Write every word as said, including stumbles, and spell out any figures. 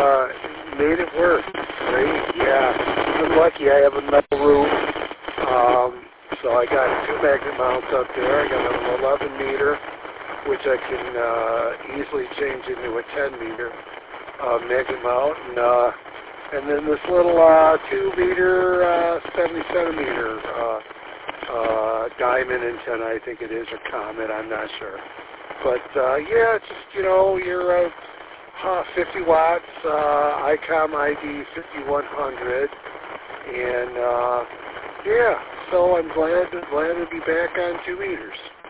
uh, made it work. Great, yeah. I'm lucky I have a metal roof. Um, so I got two magnet mounts up there. I got an eleven meter, which I can uh, easily change into a ten meter uh, magnet mount. And, uh, and then this little uh, two meter, uh, seventy centimeter uh, uh, diamond antenna, I think it is, or comet, I'm not sure. But uh, yeah, it's just, you know, you're uh, uh, fifty watts, uh, ICOM I D fifty-one hundred, and uh, yeah, so I'm glad, glad to be back on two meters.